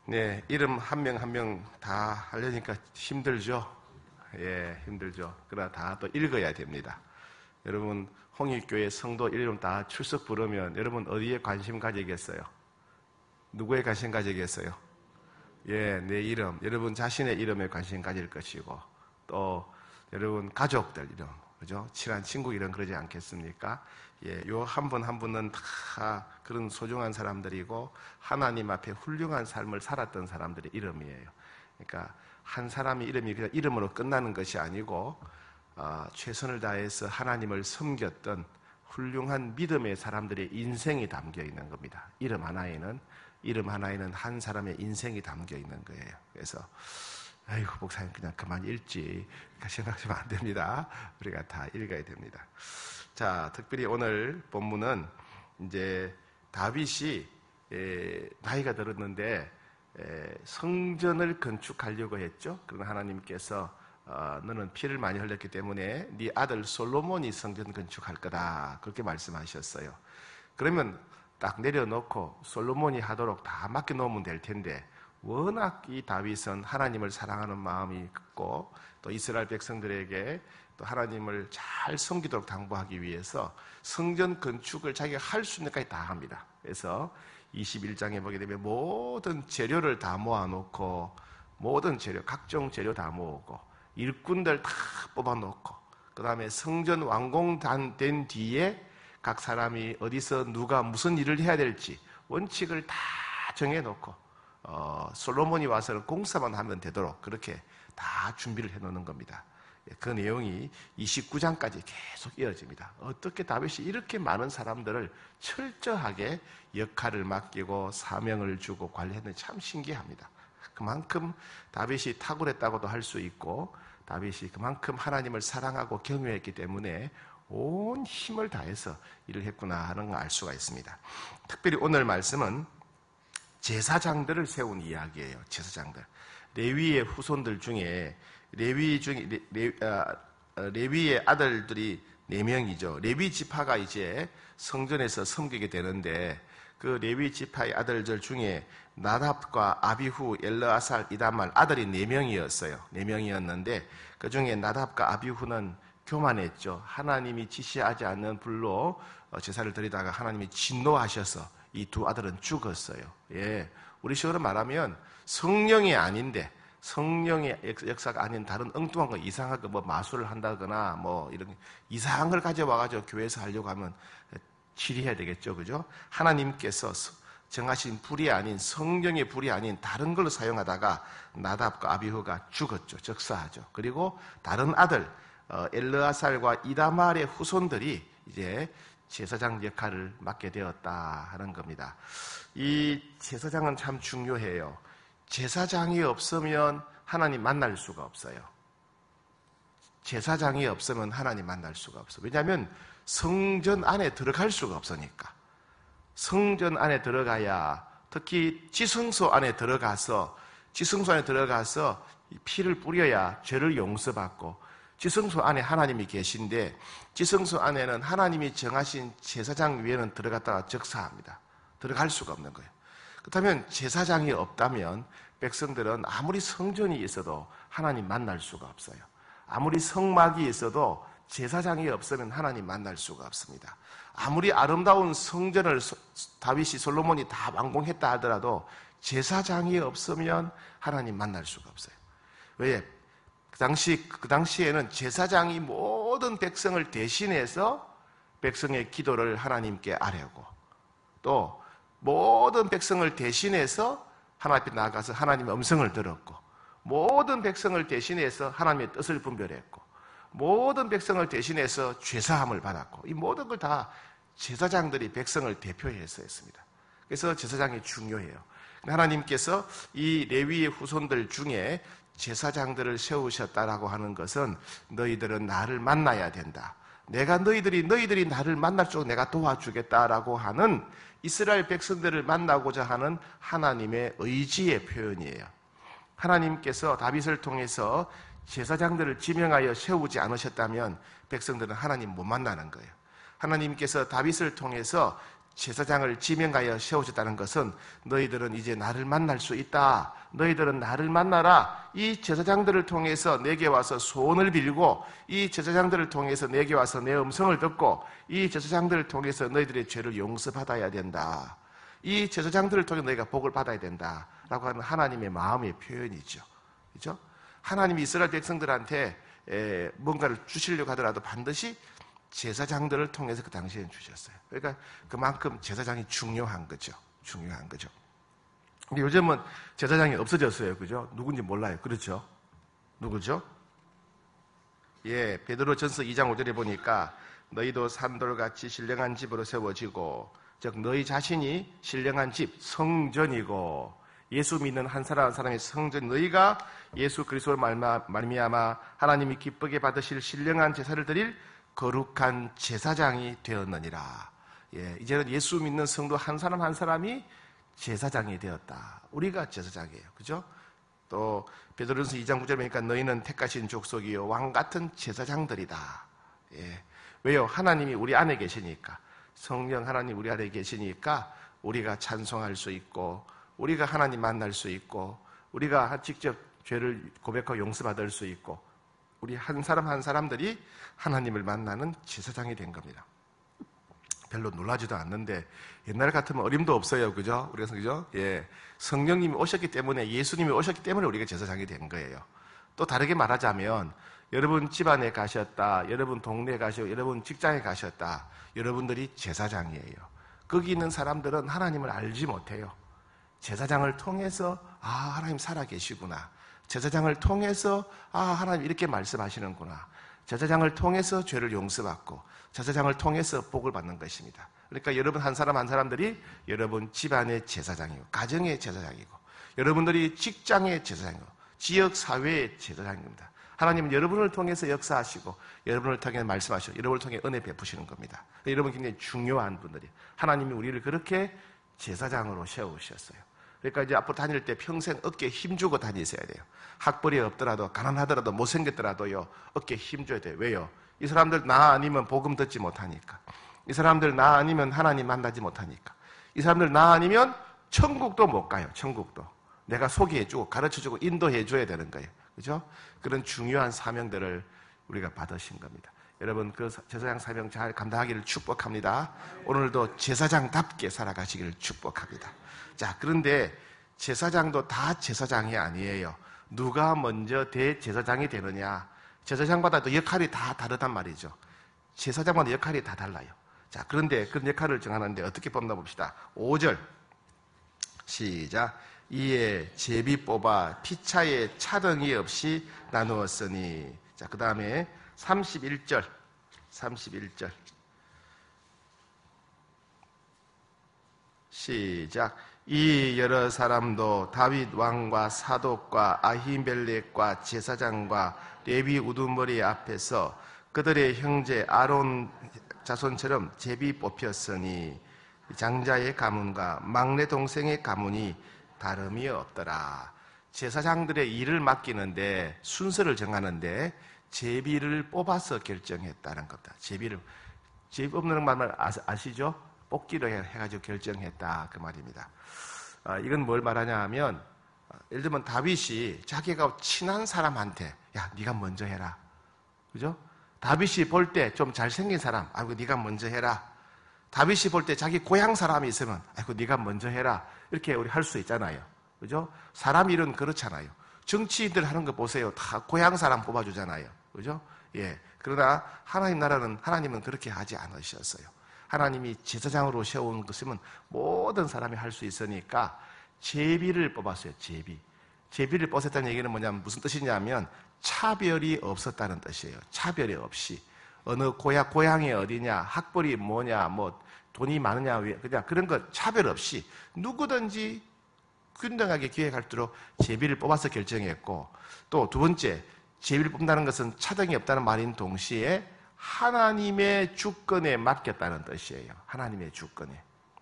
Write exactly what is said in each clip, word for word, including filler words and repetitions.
네, 이름 한 명 한 명 다 하려니까 힘들죠? 예, 힘들죠. 그러나 다 또 읽어야 됩니다. 여러분, 홍익교회 성도 이름 다 출석 부르면 여러분 어디에 관심 가지겠어요? 누구에 관심 가지겠어요? 예, 내 이름, 여러분 자신의 이름에 관심 가질 것이고, 또 여러분 가족들 이름, 그죠? 친한 친구 이름 그러지 않겠습니까? 예, 요 한 분 한 분은 다 그런 소중한 사람들이고 하나님 앞에 훌륭한 삶을 살았던 사람들의 이름이에요. 그러니까 한 사람의 이름이 그냥 이름으로 끝나는 것이 아니고 어, 최선을 다해서 하나님을 섬겼던 훌륭한 믿음의 사람들의 인생이 담겨 있는 겁니다. 이름 하나에는 이름 하나에는 한 사람의 인생이 담겨 있는 거예요. 그래서 아이고 목사님 그냥 그만 읽지 생각하시면 안 됩니다. 우리가 다 읽어야 됩니다. 자, 특별히 오늘 본문은 이제 다윗이 에, 나이가 들었는데 에, 성전을 건축하려고 했죠. 그러나 하나님께서 어, 너는 피를 많이 흘렸기 때문에 네 아들 솔로몬이 성전 건축할 거다 그렇게 말씀하셨어요. 그러면 딱 내려놓고 솔로몬이 하도록 다 맡겨놓으면 될 텐데 워낙 이 다윗은 하나님을 사랑하는 마음이 있고 또 이스라엘 백성들에게 또 하나님을 잘 섬기도록 당부하기 위해서 성전 건축을 자기가 할 수 있는 데까지 다 합니다. 그래서 이십일 장에 보게 되면 모든 재료를 다 모아놓고 모든 재료, 각종 재료 다 모으고 일꾼들 다 뽑아놓고 그 다음에 성전 완공된 뒤에 각 사람이 어디서 누가 무슨 일을 해야 될지 원칙을 다 정해놓고 어, 솔로몬이 와서는 공사만 하면 되도록 그렇게 다 준비를 해놓는 겁니다. 그 내용이 이십구 장까지 계속 이어집니다. 어떻게 다윗이 이렇게 많은 사람들을 철저하게 역할을 맡기고 사명을 주고 관리했는지 참 신기합니다. 그만큼 다윗이 탁월했다고도 할 수 있고 다윗이 그만큼 하나님을 사랑하고 경외했기 때문에 온 힘을 다해서 일을 했구나 하는 걸 알 수가 있습니다. 특별히 오늘 말씀은 제사장들을 세운 이야기예요. 제사장들. 레위의 후손들 중에 레위 중에 레, 레, 레위의 아들들이 네 명이죠. 레위 지파가 이제 성전에서 섬기게 되는데 그 레위 지파의 아들들 중에 나답과 아비후, 엘르아살, 이다말 아들이 네 명이었어요. 네 명이었는데 그 중에 나답과 아비후는 교만했죠. 하나님이 지시하지 않는 불로 제사를 드리다가 하나님이 진노하셔서 이 두 아들은 죽었어요. 예, 우리 식으로 말하면 성령이 아닌데 성령의 역사가 아닌 다른 엉뚱한 거 이상한 거 뭐 마술을 한다거나 뭐 이런 이상한 걸 가져와가지고 교회에서 하려고 하면 치리해야 되겠죠, 그죠? 하나님께서 정하신 불이 아닌 성령의 불이 아닌 다른 걸로 사용하다가 나답과 아비후가 죽었죠, 적사하죠. 그리고 다른 아들 엘르아살과 이다말의 후손들이 이제 제사장 역할을 맡게 되었다 하는 겁니다. 이 제사장은 참 중요해요. 제사장이 없으면 하나님 만날 수가 없어요. 제사장이 없으면 하나님 만날 수가 없어요. 왜냐하면 성전 안에 들어갈 수가 없으니까. 성전 안에 들어가야 특히 지성소 안에 들어가서 지성소 안에 들어가서 피를 뿌려야 죄를 용서받고 지성소 안에 하나님이 계신데 지성소 안에는 하나님이 정하신 제사장 위에는 들어갔다가 적사합니다. 들어갈 수가 없는 거예요. 그렇다면 제사장이 없다면 백성들은 아무리 성전이 있어도 하나님 만날 수가 없어요. 아무리 성막이 있어도 제사장이 없으면 하나님 만날 수가 없습니다. 아무리 아름다운 성전을 다윗이 솔로몬이 다 완공했다 하더라도 제사장이 없으면 하나님 만날 수가 없어요. 왜? 그 당시, 그 당시에는 제사장이 모든 백성을 대신해서 백성의 기도를 하나님께 아뢰고 또 모든 백성을 대신해서 하나님 앞에 나아가서 하나님의 음성을 들었고 모든 백성을 대신해서 하나님의 뜻을 분별했고 모든 백성을 대신해서 죄사함을 받았고 이 모든 걸 다 제사장들이 백성을 대표해서 했습니다. 그래서 제사장이 중요해요. 하나님께서 이 레위의 후손들 중에 제사장들을 세우셨다라고 하는 것은 너희들은 나를 만나야 된다. 내가 너희들이 너희들이 나를 만날 쪽 내가 도와주겠다라고 하는 이스라엘 백성들을 만나고자 하는 하나님의 의지의 표현이에요. 하나님께서 다윗을 통해서 제사장들을 지명하여 세우지 않으셨다면 백성들은 하나님 못 만나는 거예요. 하나님께서 다윗을 통해서 제사장을 지명하여 세우셨다는 것은 너희들은 이제 나를 만날 수 있다. 너희들은 나를 만나라. 이 제사장들을 통해서 내게 와서 소원을 빌고 이 제사장들을 통해서 내게 와서 내 음성을 듣고 이 제사장들을 통해서 너희들의 죄를 용서받아야 된다. 이 제사장들을 통해 너희가 복을 받아야 된다. 라고 하는 하나님의 마음의 표현이죠. 그렇죠? 하나님이 이스라엘 백성들한테 뭔가를 주시려고 하더라도 반드시 제사장들을 통해서 그 당시에는 주셨어요. 그러니까 그만큼 제사장이 중요한 거죠. 중요한 거죠. 근데 요즘은 제사장이 없어졌어요. 그죠? 누군지 몰라요. 그렇죠? 누구죠? 예, 베드로전서 이 장 오 절에 보니까 너희도 산돌같이 신령한 집으로 세워지고 즉 너희 자신이 신령한 집, 성전이고 예수 믿는 한 사람 한 사람의 성전 너희가 예수 그리스도로 말미암아 하나님이 기쁘게 받으실 신령한 제사를 드릴 거룩한 제사장이 되었느니라. 예, 이제는 예수 믿는 성도 한 사람 한 사람이 제사장이 되었다. 우리가 제사장이에요. 그죠? 또 베드로전서 이 장 구 절에 보니까 너희는 택하신 족속이요 왕 같은 제사장들이다. 예. 왜요? 하나님이 우리 안에 계시니까. 성령 하나님 우리 안에 계시니까 우리가 찬송할 수 있고 우리가 하나님 만날 수 있고 우리가 직접 죄를 고백하고 용서받을 수 있고 우리 한 사람 한 사람들이 하나님을 만나는 제사장이 된 겁니다. 별로 놀라지도 않는데 옛날 같으면 어림도 없어요. 그죠? 우리가 그죠? 예. 성령님이 오셨기 때문에 예수님이 오셨기 때문에 우리가 제사장이 된 거예요. 또 다르게 말하자면 여러분 집안에 가셨다. 여러분 동네에 가시고 여러분 직장에 가셨다. 여러분들이 제사장이에요. 거기 있는 사람들은 하나님을 알지 못해요. 제사장을 통해서 아 하나님 살아계시구나. 제사장을 통해서 아 하나님 이렇게 말씀하시는구나. 제사장을 통해서 죄를 용서받고 제사장을 통해서 복을 받는 것입니다. 그러니까 여러분 한 사람 한 사람들이 여러분 집안의 제사장이고 가정의 제사장이고 여러분들이 직장의 제사장이고 지역사회의 제사장입니다. 하나님은 여러분을 통해서 역사하시고 여러분을 통해 말씀하시고 여러분을 통해 은혜 베푸시는 겁니다. 여러분 굉장히 중요한 분들이 하나님이 우리를 그렇게 제사장으로 세우셨어요. 그러니까 이제 앞으로 다닐 때 평생 어깨에 힘주고 다니셔야 돼요. 학벌이 없더라도 가난하더라도 못생겼더라도요 어깨에 힘줘야 돼요. 왜요? 이 사람들 나 아니면 복음 듣지 못하니까. 이 사람들 나 아니면 하나님 만나지 못하니까. 이 사람들 나 아니면 천국도 못 가요. 천국도. 내가 소개해주고 가르쳐주고 인도해줘야 되는 거예요. 그죠? 그런 중요한 사명들을 우리가 받으신 겁니다. 여러분 그 제사장 사명 잘 감당하기를 축복합니다. 오늘도 제사장답게 살아가시기를 축복합니다. 자, 그런데 제사장도 다 제사장이 아니에요. 누가 먼저 대제사장이 되느냐. 제사장마다 또 역할이 다 다르단 말이죠. 제사장마다 역할이 다 달라요. 자, 그런데 그런 역할을 정하는데 어떻게 뽑나 봅시다. 오 절 시작. 이에 제비 뽑아 피차에 차등이 없이 나누었으니. 자, 그 다음에 삼십일 절 삼십일 절 시작. 이 여러 사람도 다윗 왕과 사독과 아히멜렉과 제사장과 레위 우두머리 앞에서 그들의 형제 아론 자손처럼 제비 뽑혔으니 장자의 가문과 막내 동생의 가문이 다름이 없더라. 제사장들의 일을 맡기는데 순서를 정하는데 제비를 뽑아서 결정했다는 겁니다. 제비를 제비 뽑는 말을 아시죠? 뽑기로 해가지고 결정했다 그 말입니다. 아, 이건 뭘 말하냐 하면 예를 들면 다윗이 자기가 친한 사람한테 야 네가 먼저 해라. 그죠? 다윗이 볼 때 좀 잘생긴 사람 아이고 네가 먼저 해라. 다윗이 볼 때 자기 고향 사람이 있으면 아이고 네가 먼저 해라. 이렇게 우리 할 수 있잖아요. 그죠? 사람 일은 그렇잖아요. 정치인들 하는 거 보세요. 다 고향 사람 뽑아주잖아요. 그죠? 예. 그러나 하나님 나라는 하나님은 그렇게 하지 않으셨어요. 하나님이 제사장으로 세운 것이면 모든 사람이 할 수 있으니까 제비를 뽑았어요. 제비. 제비를 뽑았다는 얘기는 뭐냐면 무슨 뜻이냐면 차별이 없었다는 뜻이에요. 차별이 없이 어느 고향 고향이 어디냐, 학벌이 뭐냐, 뭐 돈이 많으냐, 그냥 그런 것 차별 없이 누구든지 균등하게 기회할 수 있도록 제비를 뽑아서 결정했고 또 두 번째 제비를 뽑는다는 것은 차등이 없다는 말인 동시에 하나님의 주권에 맡겼다는 뜻이에요. 하나님의 주권에.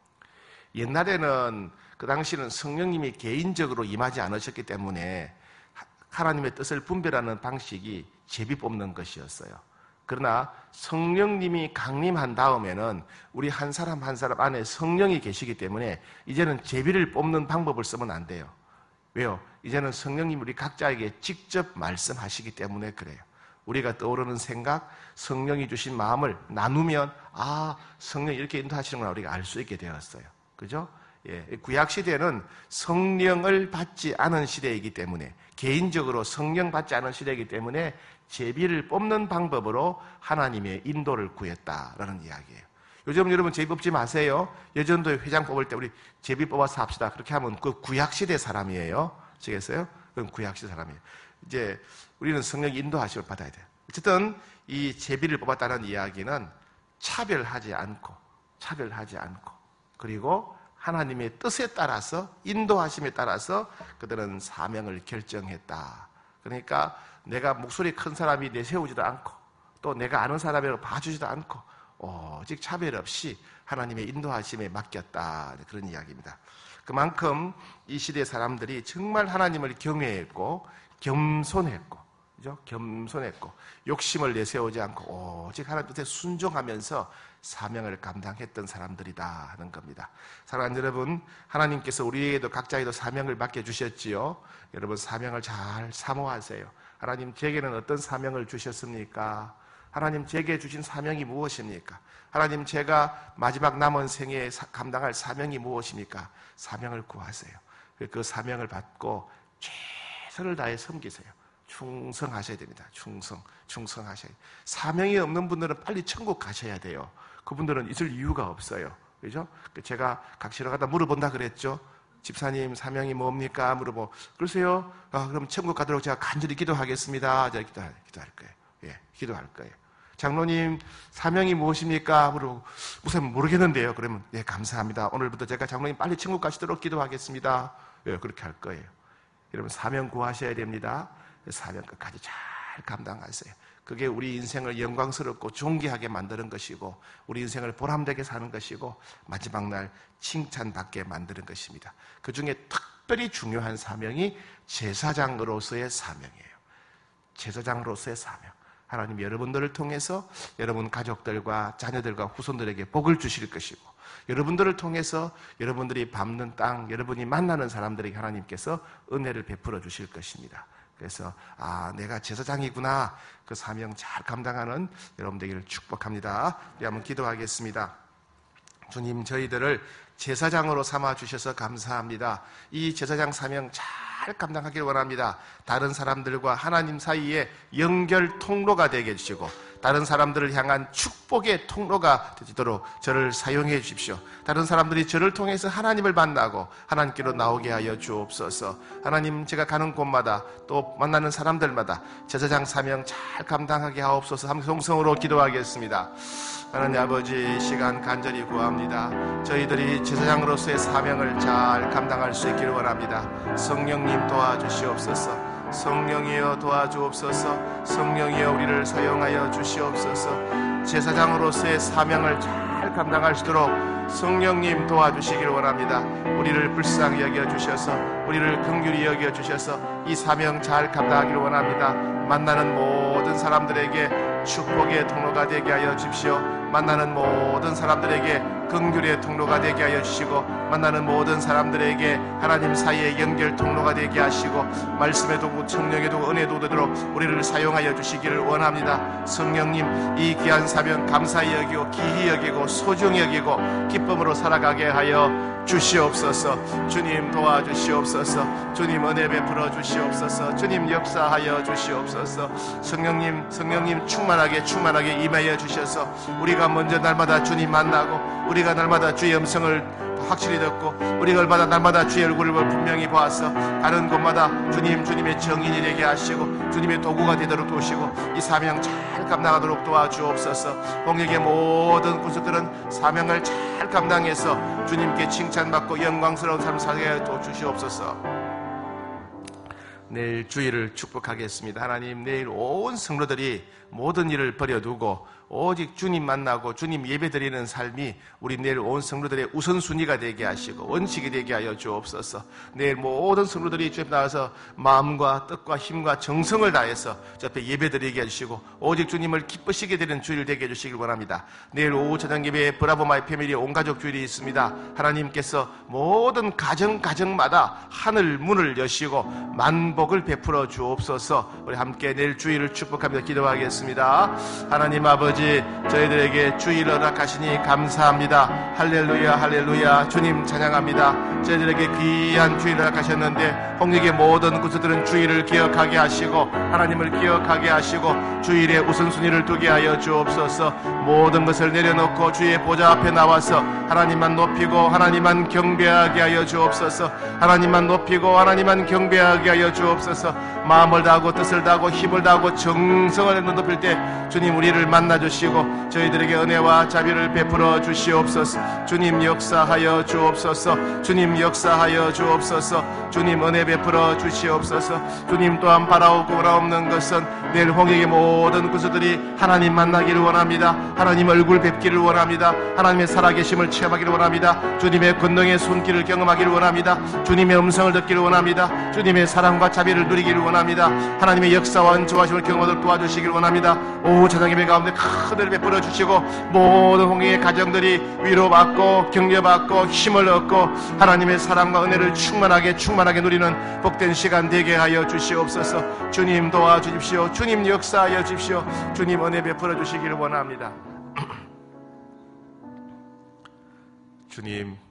옛날에는 그 당시는 성령님이 개인적으로 임하지 않으셨기 때문에 하나님의 뜻을 분별하는 방식이 제비 뽑는 것이었어요. 그러나 성령님이 강림한 다음에는 우리 한 사람 한 사람 안에 성령이 계시기 때문에 이제는 제비를 뽑는 방법을 쓰면 안 돼요. 왜요? 이제는 성령님이 우리 각자에게 직접 말씀하시기 때문에 그래요. 우리가 떠오르는 생각, 성령이 주신 마음을 나누면 아, 성령이 이렇게 인도하시는구나 우리가 알 수 있게 되었어요. 그죠? 예, 구약 시대는 성령을 받지 않은 시대이기 때문에, 개인적으로 성령 받지 않은 시대이기 때문에 제비를 뽑는 방법으로 하나님의 인도를 구했다라는 이야기예요. 요즘 여러분 제비 뽑지 마세요. 예전도 회장 뽑을 때 우리 제비 뽑아서 합시다. 그렇게 하면 그 구약 시대 사람이에요. 아시겠어요? 그건 구약 시대 사람이에요. 이제 우리는 성령 인도하심을 받아야 돼요. 어쨌든 이 제비를 뽑았다는 이야기는 차별하지 않고, 차별하지 않고, 그리고 하나님의 뜻에 따라서, 인도하심에 따라서 그들은 사명을 결정했다. 그러니까 내가 목소리 큰 사람이 내세우지도 않고, 또 내가 아는 사람이라고 봐주지도 않고, 오직 차별 없이 하나님의 인도하심에 맡겼다. 그런 이야기입니다. 그만큼 이 시대 사람들이 정말 하나님을 경외했고, 겸손했고, 그죠? 겸손했고, 욕심을 내세우지 않고, 오직 하나님 뜻에 순종하면서 사명을 감당했던 사람들이다 하는 겁니다. 사랑하는 여러분, 하나님께서 우리에게도 각자에도 사명을 맡겨주셨지요. 여러분 사명을 잘 사모하세요. 하나님 제게는 어떤 사명을 주셨습니까? 하나님 제게 주신 사명이 무엇입니까? 하나님 제가 마지막 남은 생에 감당할 사명이 무엇입니까? 사명을 구하세요. 그 사명을 받고 최선을 다해 섬기세요. 충성하셔야 됩니다. 충성, 충성하셔야 돼요. 사명이 없는 분들은 빨리 천국 가셔야 돼요. 그분들은 있을 이유가 없어요. 그죠? 제가 각시로 가다 물어본다 그랬죠? 집사님 사명이 뭡니까? 물어보. 그러세요? 아, 그럼 천국 가도록 제가 간절히 기도하겠습니다. 제가 기도할, 기도할 거예요. 예, 기도할 거예요. 장로님 사명이 무엇입니까? 물어보고 우선 모르겠는데요. 그러면 예, 감사합니다. 오늘부터 제가 장로님 빨리 천국 가시도록 기도하겠습니다. 예, 그렇게 할 거예요. 여러분 사명 구하셔야 됩니다. 사명 끝까지 잘 감당하세요. 그게 우리 인생을 영광스럽고 존귀하게 만드는 것이고, 우리 인생을 보람되게 사는 것이고, 마지막 날 칭찬받게 만드는 것입니다. 그 중에 특별히 중요한 사명이 제사장으로서의 사명이에요. 제사장으로서의 사명. 하나님 여러분들을 통해서 여러분 가족들과 자녀들과 후손들에게 복을 주실 것이고, 여러분들을 통해서 여러분들이 밟는 땅, 여러분이 만나는 사람들에게 하나님께서 은혜를 베풀어 주실 것입니다. 그래서 아, 내가 제사장이구나, 그 사명 잘 감당하는 여러분 되기를 축복합니다. 우리 한번 기도하겠습니다. 주님, 저희들을 제사장으로 삼아주셔서 감사합니다. 이 제사장 사명 잘 감당하길 원합니다. 다른 사람들과 하나님 사이에 연결 통로가 되게 해주시고, 다른 사람들을 향한 축복의 통로가 되도록 저를 사용해 주십시오. 다른 사람들이 저를 통해서 하나님을 만나고 하나님께로 나오게 하여 주옵소서. 하나님, 제가 가는 곳마다 또 만나는 사람들마다 제사장 사명 잘 감당하게 하옵소서. 함께 동성으로 기도하겠습니다. 하나님 아버지, 시간 간절히 구합니다. 저희들이 제사장으로서의 사명을 잘 감당할 수 있기를 원합니다. 성령님 도와주시옵소서. 성령이여 도와주옵소서. 성령이여 우리를 사용하여 주시옵소서. 제사장으로서의 사명을 잘 감당할 수 있도록 성령님 도와주시길 원합니다. 우리를 불쌍히 여겨주셔서, 우리를 긍휼히 여겨주셔서 이 사명 잘 감당하기를 원합니다. 만나는 모든 사람들에게 축복의 통로가 되게 하여 주십시오. 만나는 모든 사람들에게 긍휼의 통로가 되게 하여 주시고, 만나는 모든 사람들에게 하나님 사이의 연결 통로가 되게 하시고, 말씀의 도구, 청령의 도구, 은혜의 도구 되도록 우리를 사용하여 주시기를 원합니다. 성령님, 이 귀한 사명 감사히 여기고 기히 여기고 소중히 여기고 기쁨으로 살아가게 하여 주시옵소서. 주님 도와주시옵소서. 주님 은혜 베풀어 주시옵소서. 주님 역사하여 주시옵소서. 성령님, 성령님 충만하게 충만하게 임하여 주셔서 우리가 먼저 날마다 주님 만나고, 우리가 날마다 주의 음성을 확실히 듣고, 우리가 날마다 날마다 주의 얼굴을 분명히 보아서 가는 곳마다 주님, 주님의 정인이 되게 하시고 주님의 도구가 되도록 도우시고, 이 사명 잘 감당하도록 도와주옵소서. 홍역의 모든 군수들은 사명을 잘 감당해서 주님께 칭찬받고 영광스러운 삶을 살게 해 주시옵소서. 내일 주일을 축복하겠습니다. 하나님, 내일 온 성도들이 모든 일을 버려두고 오직 주님 만나고 주님 예배드리는 삶이 우리 내일 온 성도들의 우선순위가 되게 하시고 원칙이 되게 하여 주옵소서. 내일 모든 성도들이 주 앞에 나와서 마음과 뜻과 힘과 정성을 다해서 주 앞에 예배드리게 해주시고 오직 주님을 기쁘시게 되는 주일 되게 해주시길 원합니다. 내일 오후 저녁예배에 브라보 마이 패밀리 온가족 주일이 있습니다. 하나님께서 모든 가정 가정마다 하늘 문을 여시고 만복을 베풀어 주옵소서. 우리 함께 내일 주일을 축복하며 기도하겠습니다. 하나님 아버지, 저희들에게 주일을 허락하시니 감사합니다. 할렐루야 할렐루야. 주님 찬양합니다. 저희들에게 귀한 주일을 허락하셨는데 홍익의 모든 구수들은 주일을 기억하게 하시고 하나님을 기억하게 하시고 주일에 우선순위를 두게 하여 주옵소서. 모든 것을 내려놓고 주의 보좌 앞에 나와서 하나님만 높이고 하나님만 경배하게 하여 주옵소서. 하나님만 높이고 하나님만 경배하게 하여 주옵소서. 마음을 다하고 뜻을 다하고 힘을 다하고 정성을 높일 때 주님 우리를 만나주시고 저희들에게 은혜와 자비를 베풀어 주시옵소서. 주님 역사하여 주옵소서. 주님 역사하여 주옵소서. 주님 은혜 베풀어 주시옵소서. 주님 또한 바라오고 바라옵는 것은 내일 홍익의 모든 구수들이 하나님 만나기를 원합니다. 하나님 얼굴 뵙기를 원합니다. 하나님의 살아계심을 체험하기를 원합니다. 주님의 권능의 손길을 경험하기를 원합니다. 주님의 음성을 듣기를 원합니다. 주님의 사랑과 자비를 누리기를 원합니다. 하나님의 역사와 은총하심을 경험하도록 도와주시기를 원합니다. 오후 저녁 예배 가운데 큰 은혜를 베풀어 주시고 모든 홍익의 가정들이 위로받고 격려받고 힘을 얻고 하나님의 사랑과 은혜를 충만하게 충만하게 누리는 복된 시간 되게 하여 주시옵소서. 주님 도와주십시오. 주님 역사하여 주십시오. 주님 은혜 베풀어 주시기를 원합니다. 주님,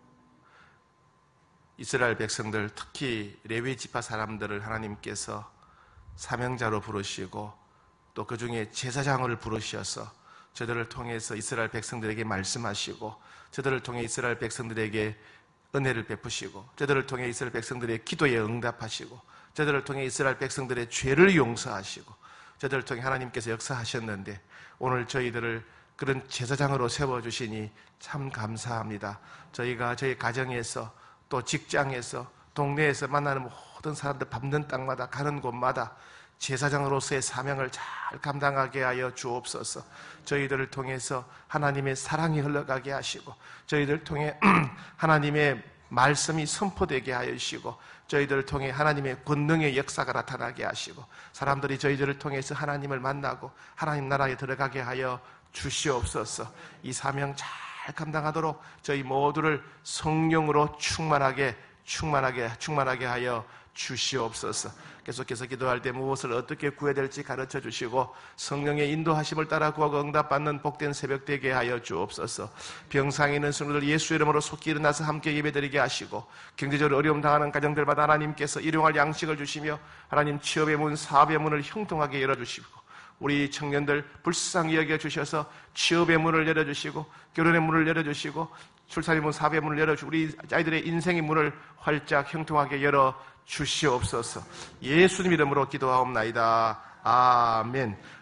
이스라엘 백성들, 특히 레위 지파 사람들을 하나님께서 사명자로 부르시고 또 그 중에 제사장을 부르셔서 저들을 통해서 이스라엘 백성들에게 말씀하시고 저들을 통해 이스라엘 백성들에게 은혜를 베푸시고 저들을 통해 이스라엘 백성들의 기도에 응답하시고 저들을 통해 이스라엘 백성들의 죄를 용서하시고 저들을 통해 하나님께서 역사하셨는데 오늘 저희들을 그런 제사장으로 세워주시니 참 감사합니다. 저희가 저희 가정에서 또 직장에서 동네에서 만나는 모든 사람들 밟는 땅마다 가는 곳마다 제사장으로서의 사명을 잘 감당하게 하여 주옵소서. 저희들을 통해서 하나님의 사랑이 흘러가게 하시고 저희들을 통해 하나님의 말씀이 선포되게 하여 주시고 저희들을 통해 하나님의 권능의 역사가 나타나게 하시고 사람들이 저희들을 통해서 하나님을 만나고 하나님 나라에 들어가게 하여 주시옵소서. 이 사명 잘 감당하도록 저희 모두를 성령으로 충만하게 충만하게 충만하게 하여 주시옵소서. 계속해서 기도할 때 무엇을 어떻게 구해야 될지 가르쳐 주시고 성령의 인도하심을 따라 구하고 응답받는 복된 새벽 되게 하여 주옵소서. 병상에 있는 성도들 예수 이름으로 속히 일어나서 함께 예배드리게 하시고 경제적으로 어려움 당하는 가정들마다 하나님께서 일용할 양식을 주시며 하나님 취업의 문, 사업의 문을 형통하게 열어주시고 우리 청년들 불쌍히 여겨주셔서 취업의 문을 열어주시고 결혼의 문을 열어주시고 출산의 문, 사업의 문을 열어주시고 우리 아이들의 인생의 문을 활짝 형통하게 열어주시옵소서. 예수님 이름으로 기도하옵나이다. 아멘.